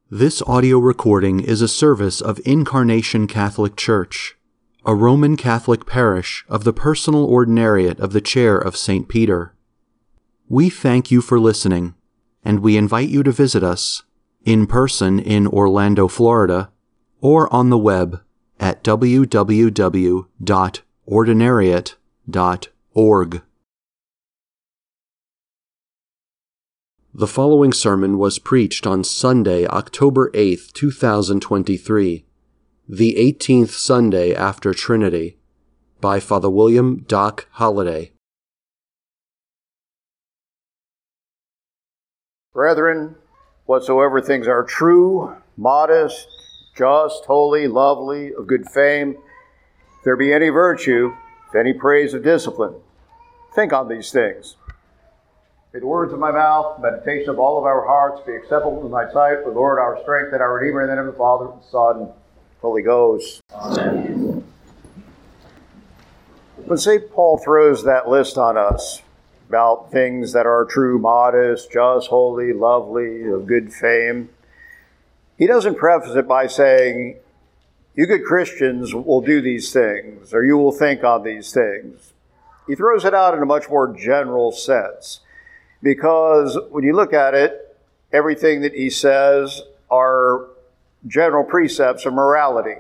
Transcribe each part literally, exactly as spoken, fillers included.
This audio recording is a service of Incarnation Catholic Church, a Roman Catholic parish of the Personal Ordinariate of the Chair of Saint Peter. We thank you for listening, and we invite you to visit us in person in Orlando, Florida, or on the web at w w w dot ordinariate dot org. The following sermon was preached on Sunday, October eighth, two thousand twenty-three, the eighteenth Sunday after Trinity, by Father William Doc Holliday. Brethren, whatsoever things are true, modest, just, holy, lovely, of good fame, if there be any virtue, if any praise of discipline, think on these things. May the words of my mouth, the meditation of all of our hearts be acceptable in thy sight, O Lord, our strength and our Redeemer, in the name of the Father, and the Son, and the Holy Ghost. Amen. When Saint Paul throws that list on us about things that are true, modest, just, holy, lovely, of good fame, he doesn't preface it by saying, you good Christians will do these things, or you will think on these things. He throws it out in a much more general sense. Because when you look at it, everything that he says are general precepts of morality.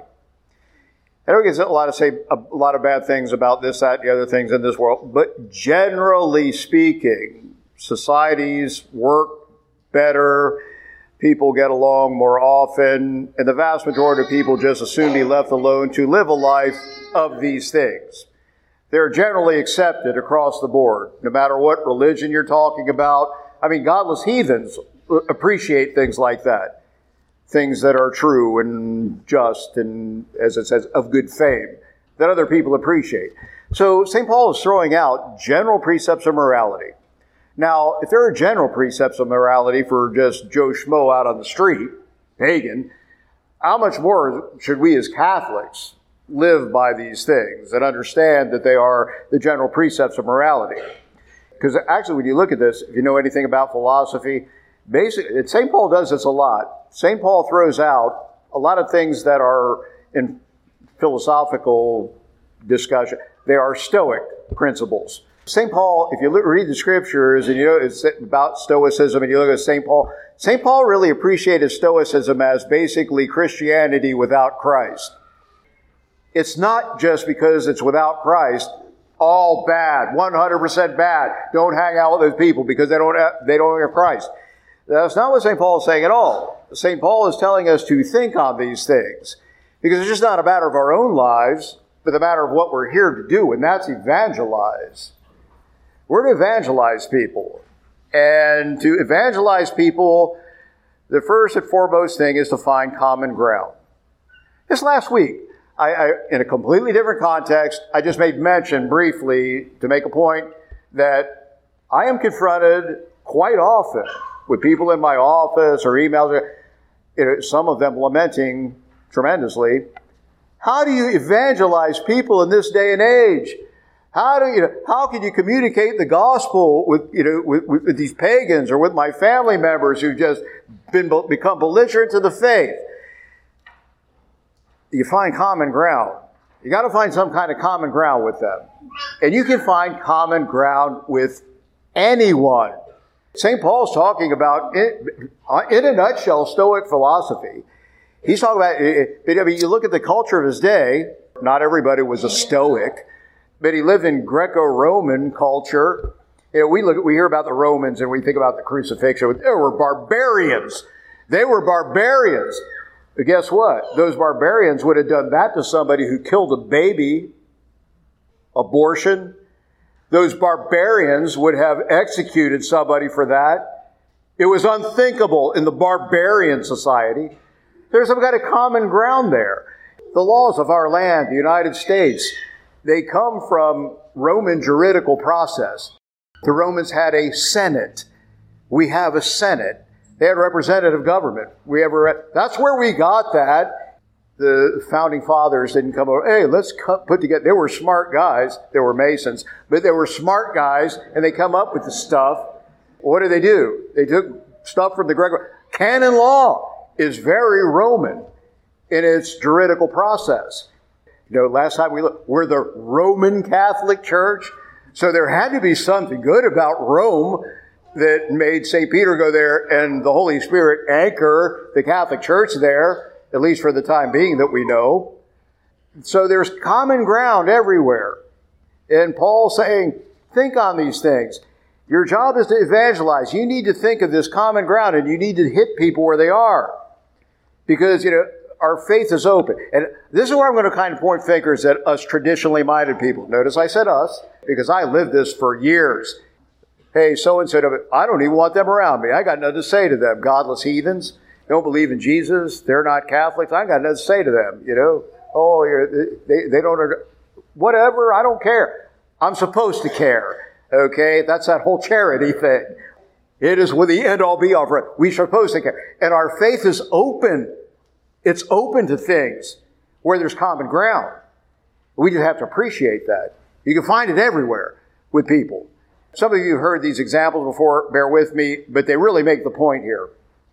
I don't get a lot of say a lot of bad things about this, that, and the other things in this world, but generally speaking, societies work better, people get along more often, and the vast majority of people just as soon be left alone to live a life of these things. They're generally accepted across the board, no matter what religion you're talking about. I mean, godless heathens appreciate things like that. Things that are true and just and, as it says, of good fame, that other people appreciate. So Saint Paul is throwing out general precepts of morality. Now, if there are general precepts of morality for just Joe Schmo out on the street, pagan, how much more should we as Catholics live by these things and understand that they are the general precepts of morality? Because actually, when you look at this, if you know anything about philosophy, basically, Saint Paul does this a lot. Saint Paul throws out a lot of things that are in philosophical discussion. They are Stoic principles. Saint Paul, if you look, read the scriptures and you know it's about Stoicism and you look at Saint Paul, Saint Paul really appreciated Stoicism as basically Christianity without Christ. It's not just because it's without Christ, all bad, one hundred percent bad. Don't hang out with those people because they don't have, they don't have Christ. That's not what Saint Paul is saying at all. Saint Paul is telling us to think on these things because it's just not a matter of our own lives, but a matter of what we're here to do, and that's evangelize. We're to evangelize people. And to evangelize people, the first and foremost thing is to find common ground. This last week, I, I, in a completely different context, I just made mention briefly to make a point that I am confronted quite often with people in my office or emails, you know, some of them lamenting tremendously. How do you evangelize people in this day and age? How do you know, how can you communicate the gospel with you know with, with, with these pagans or with my family members who've just been become belligerent to the faith? You find common ground. You got to find some kind of common ground with them. And you can find common ground with anyone. Saint Paul's talking about, in, in a nutshell, Stoic philosophy. He's talking about, I mean, you look at the culture of his day, not everybody was a Stoic, but he lived in Greco-Roman culture. You know, we look, we hear about the Romans and we think about the crucifixion. They were barbarians. They were barbarians. But guess what? Those barbarians would have done that to somebody who killed a baby, abortion. Those barbarians would have executed somebody for that. It was unthinkable in the barbarian society. There's some kind of common ground there. The laws of our land, the United States, they come from Roman juridical process. The Romans had a Senate. We have a Senate. They had representative government. We ever that's where we got that. The founding fathers didn't come over, hey, let's cut, put together. They were smart guys. They were Masons, but they were smart guys, and they come up with the stuff. What did they do? They took stuff from the Greco canon law. is very Roman in its juridical process. You know, last time we looked, we're the Roman Catholic Church, so there had to be something good about Rome that made Saint Peter go there and the Holy Spirit anchor the Catholic Church there, at least for the time being that we know. So there's common ground everywhere. And Paul's saying, think on these things. Your job is to evangelize. You need to think of this common ground, and you need to hit people where they are. Because, you know, our faith is open. And this is where I'm going to kind of point fingers at us traditionally minded people. Notice I said us, because I lived this for years. Hey, so-and-so, I don't even want them around me. I got nothing to say to them. Godless heathens, don't believe in Jesus. They're not Catholics. I got nothing to say to them, you know. Oh, you're, they, they don't, whatever, I don't care. I'm supposed to care, okay? That's that whole charity thing. It is with the end-all be-all for it. We're supposed to care. And our faith is open. It's open to things where there's common ground. We just have to appreciate that. You can find it everywhere with people. Some of you have heard these examples before, bear with me, but they really make the point here.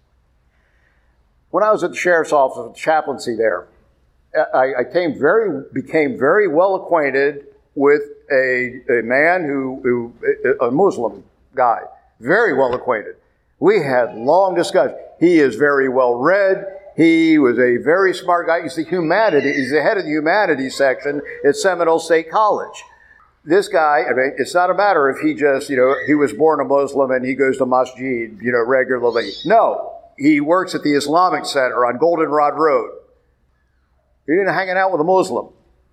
When I was at the sheriff's office with the chaplaincy there, I, I came very, became very well acquainted with a, a man who, who, a Muslim guy, very well acquainted. We had long discussions. He is very well read. He was a very smart guy. He's the humanities, he's the head of the humanities section at Seminole State College. This guy, I mean, it's not a matter if he just, you know, he was born a Muslim and he goes to masjid, you know, regularly. No, he works at the Islamic Center on Goldenrod Road. He didn't hanging out with a Muslim.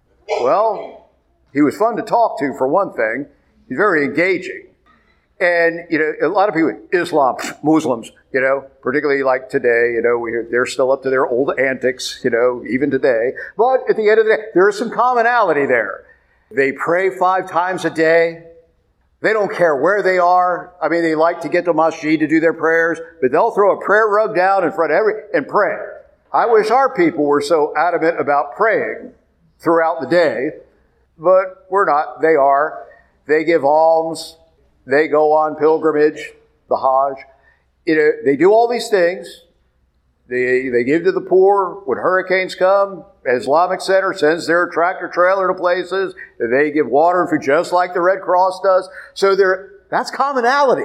Well, he was fun to talk to, for one thing. He's very engaging. And, you know, a lot of people, Islam, Muslims, you know, particularly like today, you know, we, they're still up to their old antics, you know, even today. But at the end of the day, there is some commonality there. They pray five times a day. They don't care where they are. I mean, they like to get to masjid to do their prayers, but they'll throw a prayer rug down in front of every, and pray. I wish our people were so adamant about praying throughout the day, but we're not. They are. They give alms. They go on pilgrimage, the Hajj. You know, they do all these things. They, they give to the poor. When hurricanes come, Islamic Center sends their tractor trailer to places. They give water and food just like the Red Cross does. So there, that's commonality.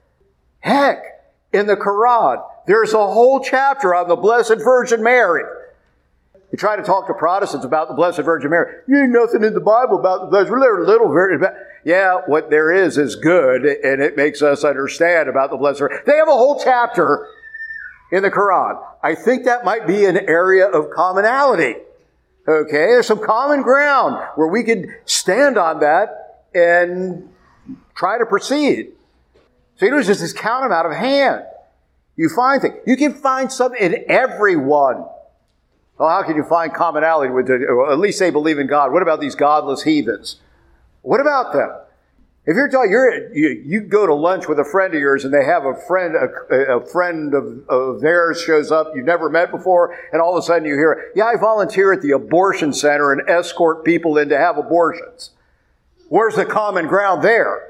Heck, in the Quran, there's a whole chapter on the Blessed Virgin Mary. You try to talk to Protestants about the Blessed Virgin Mary. You ain't nothing in the Bible about the Blessed Virgin Little Virgin. Yeah, what there is is good, and it makes us understand about the Blessed Virgin. They have a whole chapter in the Quran. I think that might be an area of commonality. Okay, there's some common ground where we could stand on that and try to proceed. So you know, it's just this count them out of hand. You find things. You can find something in everyone. Well, how can you find commonality with it? Well, at least they believe in God. What about these godless heathens? What about them? If you're talking, you're, you, you go to lunch with a friend of yours and they have a friend, a, a friend of, of theirs shows up you've never met before, and all of a sudden you hear, yeah, I volunteer at the abortion center and escort people in to have abortions. Where's the common ground there?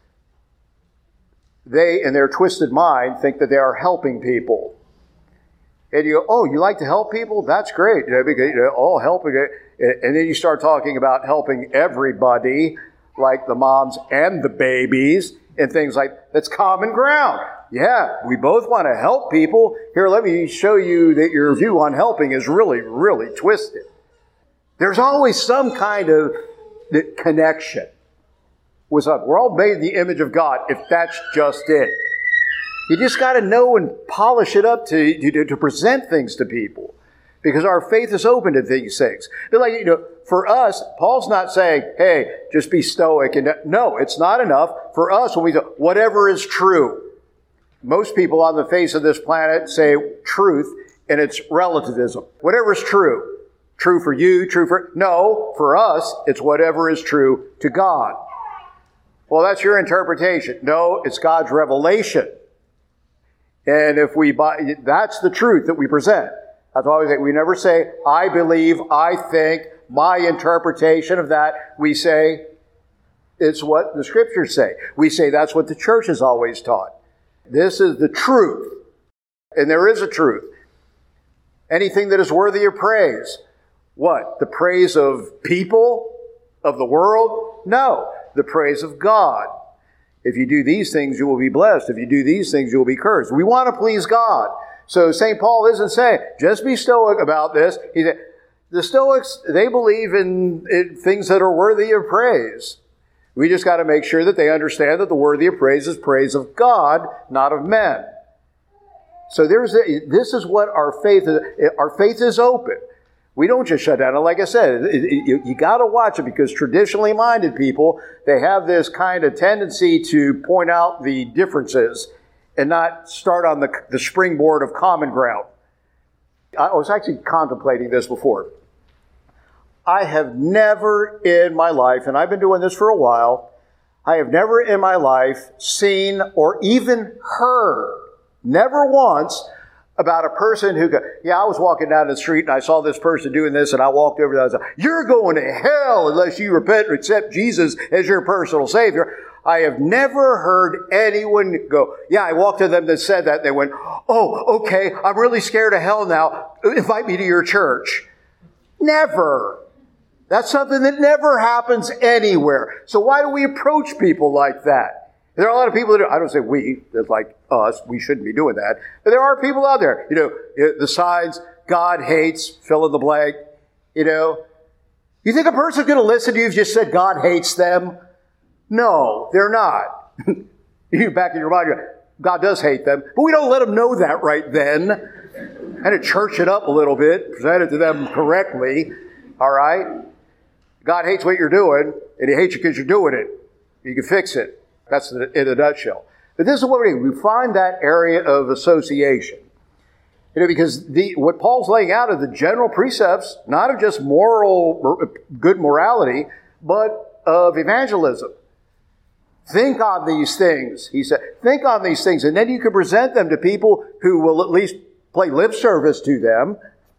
They, in their twisted mind, think that they are helping people. And you go, oh, you like to help people? That's great. You know, because, you know, oh, helping it. And then you start talking about helping everybody, like the moms and the babies, and things like, that's common ground. Yeah, we both want to help people. Here, let me show you that your view on helping is really, really twisted. There's always some kind of connection with us. We're all made in the image of God, if that's just it. You just got to know and polish it up to, to, to present things to people. Because our faith is open to these things. But like, you know, for us, Paul's not saying, hey, just be stoic. And no, it's not enough. For us, when we do whatever is true. Most people on the face of this planet say truth, and it's relativism. Whatever is true. True for you, true for... No, for us, it's whatever is true to God. Well, that's your interpretation. No, it's God's revelation. And if we buy... That's the truth that we present. That's why we say, we never say, I believe, I think, my interpretation of that. We say, it's what the Scriptures say. We say that's what the church has always taught. This is the truth. And there is a truth. Anything that is worthy of praise. What? The praise of people? Of the world? No. The praise of God. If you do these things, you will be blessed. If you do these things, you will be cursed. We want to please God. So Saint Paul isn't saying, just be stoic about this. He said, the Stoics, they believe in, in things that are worthy of praise. We just got to make sure that they understand that the worthy of praise is praise of God, not of men. So there's a, this is what our faith is. Our faith is open. We don't just shut down. And like I said, it, it, you, you got to watch it, because traditionally minded people, they have this kind of tendency to point out the differences and not start on the, the springboard of common ground. I was actually contemplating this before. I have never in my life, and I've been doing this for a while, I have never in my life seen or even heard, never once, about a person who go, yeah, I was walking down the street and I saw this person doing this, and I walked over there and I was like, you're going to hell unless you repent and accept Jesus as your personal Savior. I have never heard anyone go, yeah, I walked to them that said that. And they went, oh, okay, I'm really scared of hell now. Invite me to your church. Never. That's something that never happens anywhere. So why do we approach people like that? There are a lot of people that, I don't say we, that's like us, we shouldn't be doing that. But there are people out there, you know, the signs, God hates, fill in the blank, you know. You think a person's going to listen to you if you just said God hates them? No, they're not. You back in your mind, God does hate them, but we don't let them know that right then. And to church it up a little bit, present it to them correctly, all right? God hates what you're doing, and He hates you because you're doing it. You can fix it. That's in a nutshell. But this is what we do. We find that area of association. You know, because the what Paul's laying out are the general precepts, not of just moral, good morality, but of evangelism. Think on these things, he said. Think on these things, and then you can present them to people who will at least play lip service to them,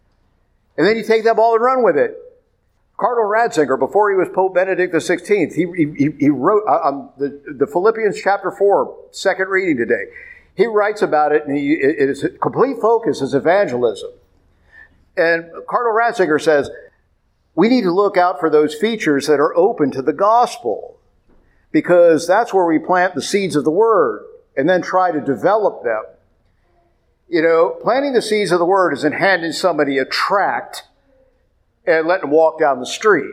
and then you take that ball and run with it. Cardinal Ratzinger, before he was Pope Benedict the sixteenth, he, he, he wrote on the, the Philippians chapter four, second reading today. He writes about it, and he, it is complete focus is evangelism. And Cardinal Ratzinger says, we need to look out for those features that are open to the gospel, because that's where we plant the seeds of the word and then try to develop them. You know, planting the seeds of the word isn't handing somebody a tract and let them walk down the street.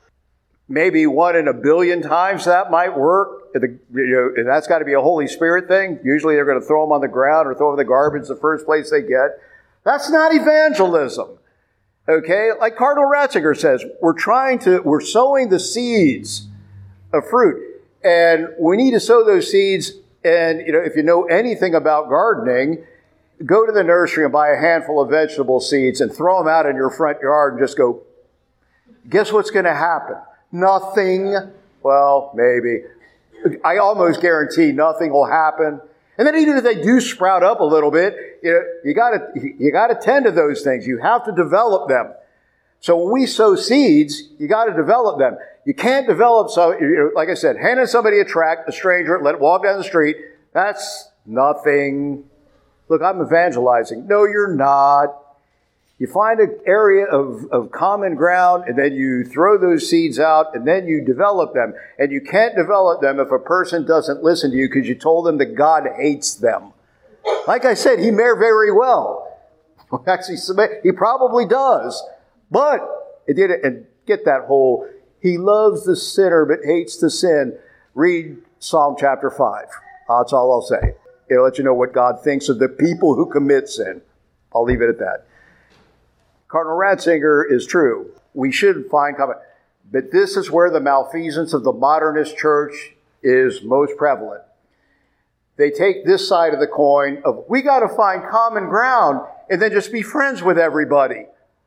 Maybe one in a billion times that might work. You know, and that's got to be a Holy Spirit thing. Usually they're going to throw them on the ground or throw them in the garbage the first place they get. That's not evangelism. Okay? Like Cardinal Ratzinger says, we're trying to, we're sowing the seeds of fruit. And we need to sow those seeds. And, you know, if you know anything about gardening, go to the nursery and buy a handful of vegetable seeds and throw them out in your front yard and just go, guess what's going to happen? Nothing. Well, maybe. I almost guarantee nothing will happen. And then even if they do sprout up a little bit, you know, you gotta, you gotta tend to those things. You have to develop them. So when we sow seeds, you gotta develop them. You can't develop, so, you know, like I said, handing somebody a tract, a stranger, let it walk down the street, that's nothing. Look, I'm evangelizing. No, you're not. You find an area of, of common ground, and then you throw those seeds out, and then you develop them. And you can't develop them if a person doesn't listen to you because you told them that God hates them. Like I said, he may very well. Actually, he probably does. But, it did, and get that whole, he loves the sinner but hates the sin. Read Psalm chapter five. That's all I'll say. It'll let you know what God thinks of the people who commit sin. I'll leave it at that. Cardinal Ratzinger is true. We should find common. But this is where the malfeasance of the modernist church is most prevalent. They take this side of the coin of, we got to find common ground and then just be friends with everybody.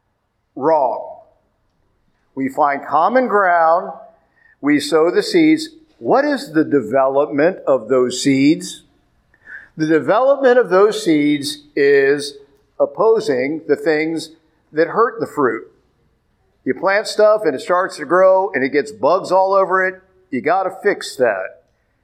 Wrong. We find common ground. We sow the seeds. What is the development of those seeds? The development of those seeds is opposing the things that hurt the fruit. You plant stuff and it starts to grow and it gets bugs all over it. You got to fix that.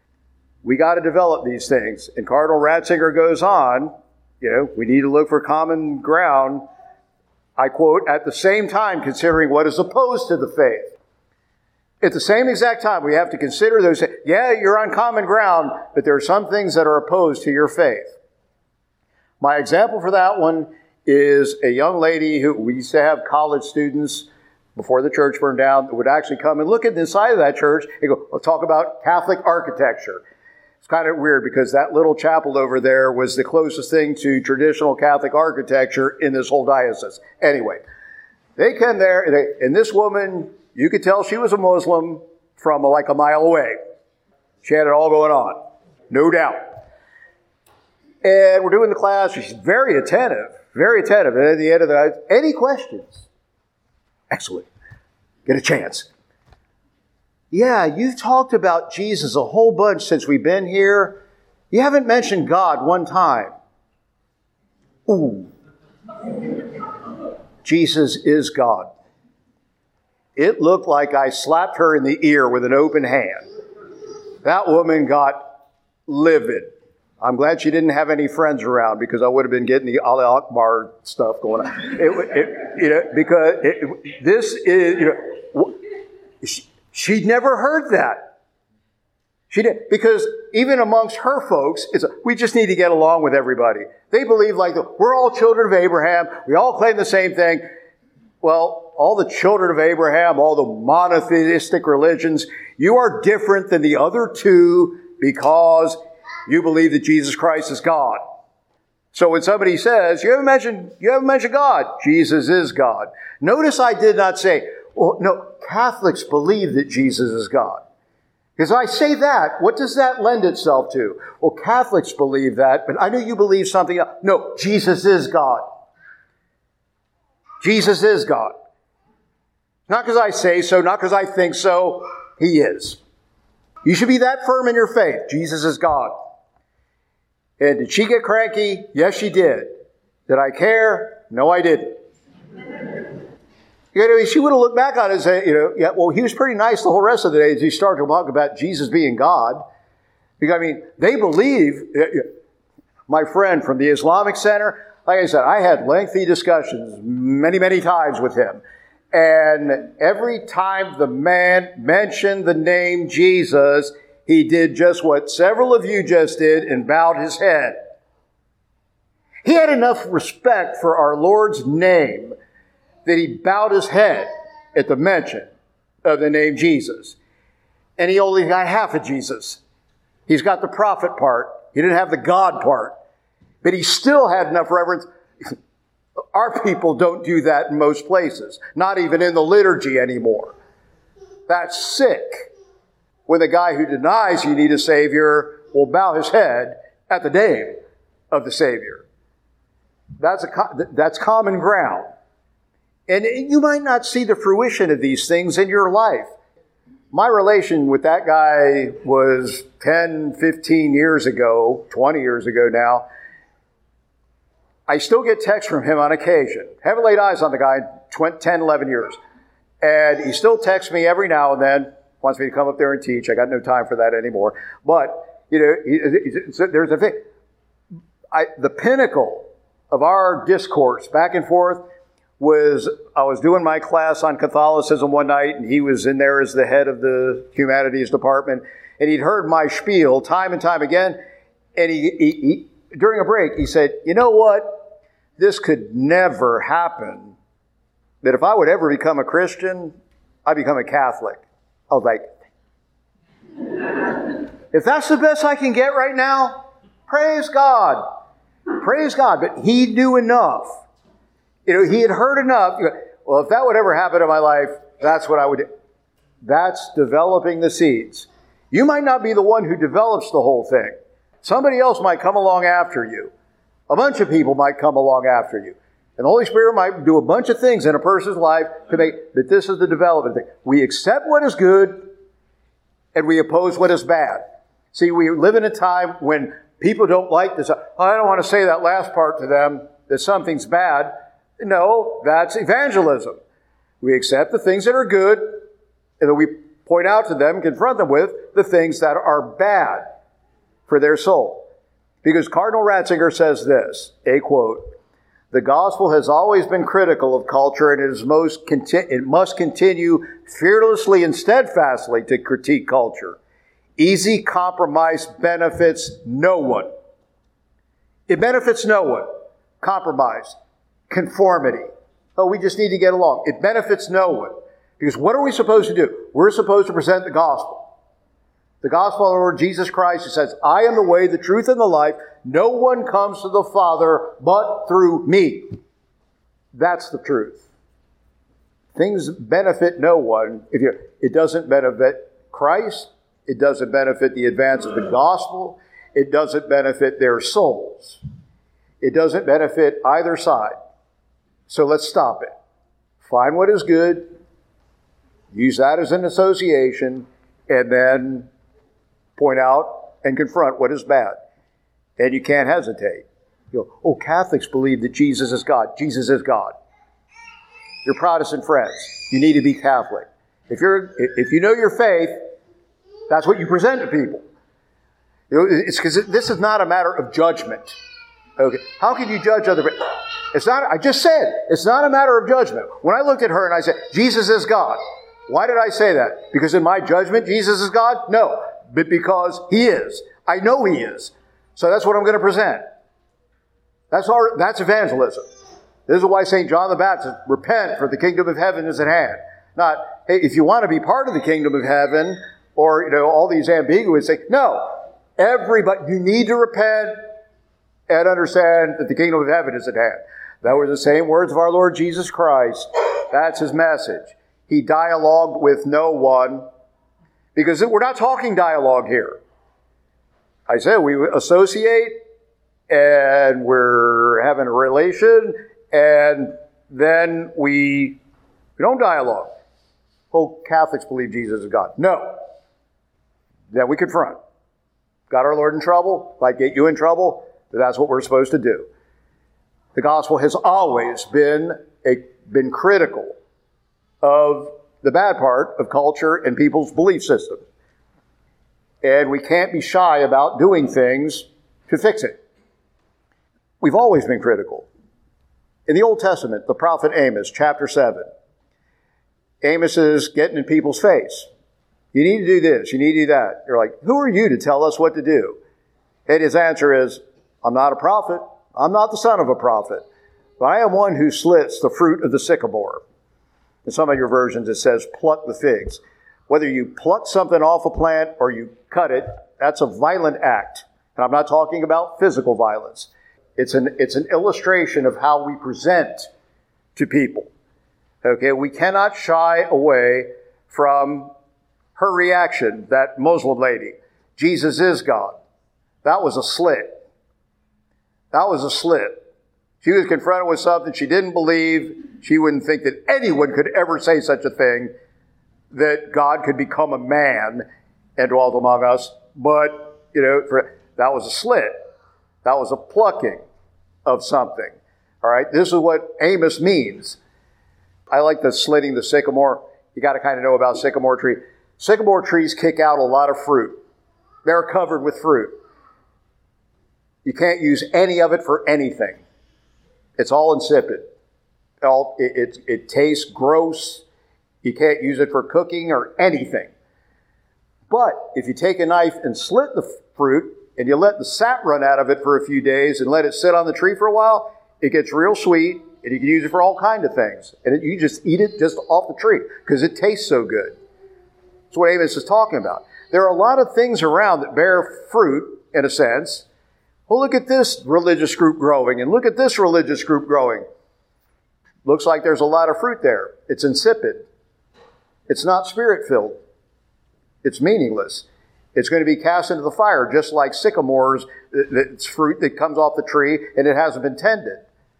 We got to develop these things. And Cardinal Ratzinger goes on, you know, we need to look for common ground I quote, at the same time considering what is opposed to the faith. At the same exact time, we have to consider those. Yeah, you're on common ground, but there are some things that are opposed to your faith. My example for that one is a young lady who we used to have college students before the church burned down that would actually come and look at the inside of that church and go, let's talk about Catholic architecture. It's kind of weird because that little chapel over there was the closest thing to traditional Catholic architecture in this whole diocese. Anyway, they came there, and, they, and this woman, you could tell she was a Muslim from like a mile away. She had it all going on, no doubt. And we're doing the class. She's very attentive, very attentive. And at the end of the night, any questions? Excellent. Get a chance. Yeah, you've talked about Jesus a whole bunch since we've been here. You haven't mentioned God one time. Ooh. Jesus is God. It looked like I slapped her in the ear with an open hand. That woman got livid. I'm glad she didn't have any friends around because I would have been getting the Allah Akbar stuff going on. It, it, you know, because it, this is, you know, she, she'd never heard that. She did because even amongst her folks, it's a, we just need to get along with everybody. They believe like the, we're all children of Abraham. We all claim the same thing. Well, all the children of Abraham, all the monotheistic religions, you are different than the other two because you believe that Jesus Christ is God. So when somebody says, you haven't mentioned, you haven't mentioned God, Jesus is God. Notice I did not say, well, no, Catholics believe that Jesus is God. Because I say that, what does that lend itself to? Well, Catholics believe that, but I know you believe something else. No, Jesus is God. Jesus is God. Not because I say so, not because I think so. He is. You should be that firm in your faith. Jesus is God. And did she get cranky? Yes, she did. Did I care? No, I didn't. You know, she would have looked back on it and said, you know, yeah, well, he was pretty nice the whole rest of the day as he started to talk about Jesus being God. Because, I mean, they believe, my friend from the Islamic Center, like I said, I had lengthy discussions many, many times with him. And every time the man mentioned the name Jesus, he did just what several of you just did and bowed his head. He had enough respect for our Lord's name that he bowed his head at the mention of the name Jesus. And he only got half of Jesus. He's got the prophet part. He didn't have the God part. But he still had enough reverence. Our people don't do that in most places, not even in the liturgy anymore. That's sick. When the guy who denies you need a Savior will bow his head at the name of the Savior. That's, a, that's common ground. And you might not see the fruition of these things in your life. My relation with that guy was ten, fifteen years ago, twenty years ago now. I still get texts from him on occasion. Haven't laid eyes on the guy in ten, eleven years. And he still texts me every now and then, wants me to come up there and teach. I got no time for that anymore. But, you know, he, he, so there's a thing. I, the pinnacle of our discourse back and forth was, I was doing my class on Catholicism one night, and he was in there as the head of the humanities department, and he'd heard my spiel time and time again, and he, he, he during a break, he said, you know what? This could never happen, that if I would ever become a Christian, I'd become a Catholic. I was like, if that's the best I can get right now, praise God. Praise God. But he knew enough. You know, he had heard enough. Well, if that would ever happen in my life, that's what I would do. That's developing the seeds. You might not be the one who develops the whole thing. Somebody else might come along after you. A bunch of people might come along after you. And the Holy Spirit might do a bunch of things in a person's life to make, but this is the development thing. We accept what is good and we oppose what is bad. See, we live in a time when people don't like this. I don't want to say that last part to them, that something's bad. No, that's evangelism. We accept the things that are good, and then we point out to them, confront them with the things that are bad for their soul. Because Cardinal Ratzinger says this, a quote, The gospel has always been critical of culture, and it, is most conti- it must continue fearlessly and steadfastly to critique culture. Easy compromise benefits no one. It benefits no one. Compromise. Conformity. Oh, we just need to get along. It benefits no one. Because what are we supposed to do? We're supposed to present the gospel. The gospel of our Lord Jesus Christ, who says, I am the way, the truth, and the life. No one comes to the Father but through me. That's the truth. Things benefit no one. If you, it doesn't benefit Christ. It doesn't benefit the advance of the gospel. It doesn't benefit their souls. It doesn't benefit either side. So let's stop it. Find what is good. Use that as an association. And then point out and confront what is bad. And you can't hesitate. You go, oh, Catholics believe that Jesus is God. Jesus is God. Your Protestant friends, you need to be Catholic. If you're, if you know your faith, that's what you present to people. You know, it's because this is not a matter of judgment. Okay, how can you judge other people? It's not. I just said it's not a matter of judgment. When I looked at her and I said, "Jesus is God," why did I say that? Because in my judgment, Jesus is God? No, but because He is. I know He is. So that's what I'm going to present. That's our. That's evangelism. This is why Saint John the Baptist, repent, for the kingdom of heaven is at hand. Not, hey, if you want to be part of the kingdom of heaven, or you know all these ambiguous things. No, everybody. You need to repent and understand that the kingdom of heaven is at hand. That were the same words of our Lord Jesus Christ. That's His message. He dialogued with no one, because we're not talking dialogue here. I said we associate, and we're having a relation, and then we, we don't dialogue. Oh, Catholics believe Jesus is God. No. Then we confront. Got our Lord in trouble? Might get you in trouble? That's what we're supposed to do. The gospel has always been a, been critical of the bad part of culture and people's belief systems. And we can't be shy about doing things to fix it. We've always been critical. In the Old Testament, the prophet Amos, chapter seven, Amos is getting in people's face. You need to do this, you need to do that. You're like, who are you to tell us what to do? And his answer is, I'm not a prophet. I'm not the son of a prophet. But I am one who slits the fruit of the sycamore. In some of your versions it says, pluck the figs. Whether you pluck something off a plant or you cut it, that's a violent act. And I'm not talking about physical violence. It's an, it's an illustration of how we present to people. Okay, we cannot shy away from her reaction, that Muslim lady. Jesus is God. That was a slit. That was a slit. She was confronted with something she didn't believe. She wouldn't think that anyone could ever say such a thing, that God could become a man and dwelt among us. But, you know, for, that was a slit. That was a plucking of something. All right, this is what Amos means. I like the slitting the sycamore. You got to kind of know about sycamore tree. Sycamore trees kick out a lot of fruit. They're covered with fruit. You can't use any of it for anything. It's all insipid. It, it, it tastes gross. You can't use it for cooking or anything. But if you take a knife and slit the fruit and you let the sap run out of it for a few days and let it sit on the tree for a while, it gets real sweet and you can use it for all kinds of things. And it, you just eat it just off the tree because it tastes so good. That's what Amos is talking about. There are a lot of things around that bear fruit, in a sense. Well, look at this religious group growing, and look at this religious group growing. Looks like there's a lot of fruit there. It's insipid. It's not spirit-filled. It's meaningless. It's going to be cast into the fire, just like sycamores. It's fruit that comes off the tree, and it hasn't been tended.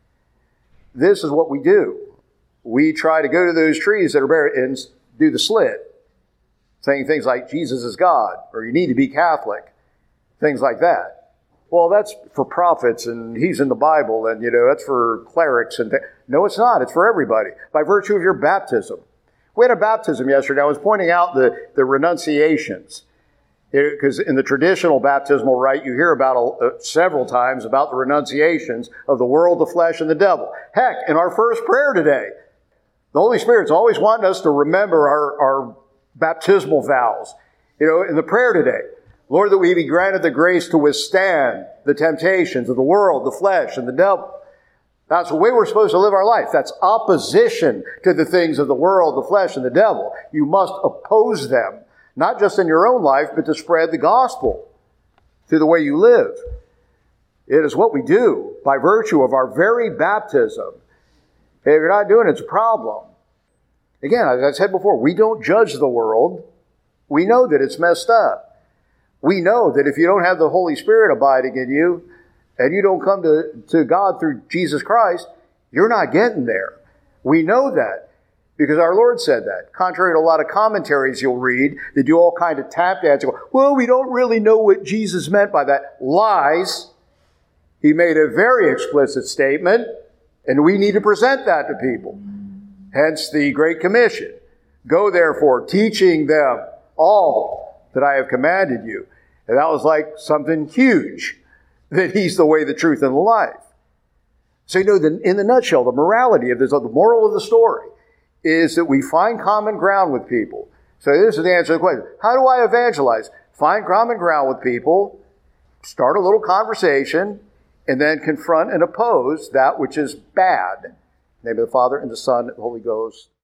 This is what we do. We try to go to those trees that are bare and do the slit, saying things like, Jesus is God, or you need to be Catholic, things like that. Well, that's for prophets, and he's in the Bible, and, you know, that's for clerics. and th- No, it's not. It's for everybody, by virtue of your baptism. We had a baptism yesterday. I was pointing out the, the renunciations. Because in the traditional baptismal rite, you hear about uh, several times about the renunciations of the world, the flesh, and the devil. Heck, in our first prayer today, the Holy Spirit's always wanting us to remember our, our baptismal vows. You know, in the prayer today, Lord, that we be granted the grace to withstand the temptations of the world, the flesh, and the devil. That's the way we're supposed to live our life. That's opposition to the things of the world, the flesh, and the devil. You must oppose them, not just in your own life, but to spread the gospel through the way you live. It is what we do by virtue of our very baptism. If you're not doing it, it's a problem. Again, as I said before, we don't judge the world. We know that it's messed up. We know that if you don't have the Holy Spirit abiding in you, and you don't come to, to God through Jesus Christ, you're not getting there. We know that because our Lord said that. Contrary to a lot of commentaries you'll read that do all kind of tap dance. Go, well, we don't really know what Jesus meant by that. Lies. He made a very explicit statement, and we need to present that to people. Hence the Great Commission. Go therefore, teaching them all that I have commanded you. And that was like something huge. That He's the way, the truth, and the life. So you know, the, in the nutshell, the morality of this, the moral of the story, is that we find common ground with people. So this is the answer to the question. How do I evangelize? Find common ground with people, start a little conversation, and then confront and oppose that which is bad. In the name of the Father, and the Son, and the Holy Ghost.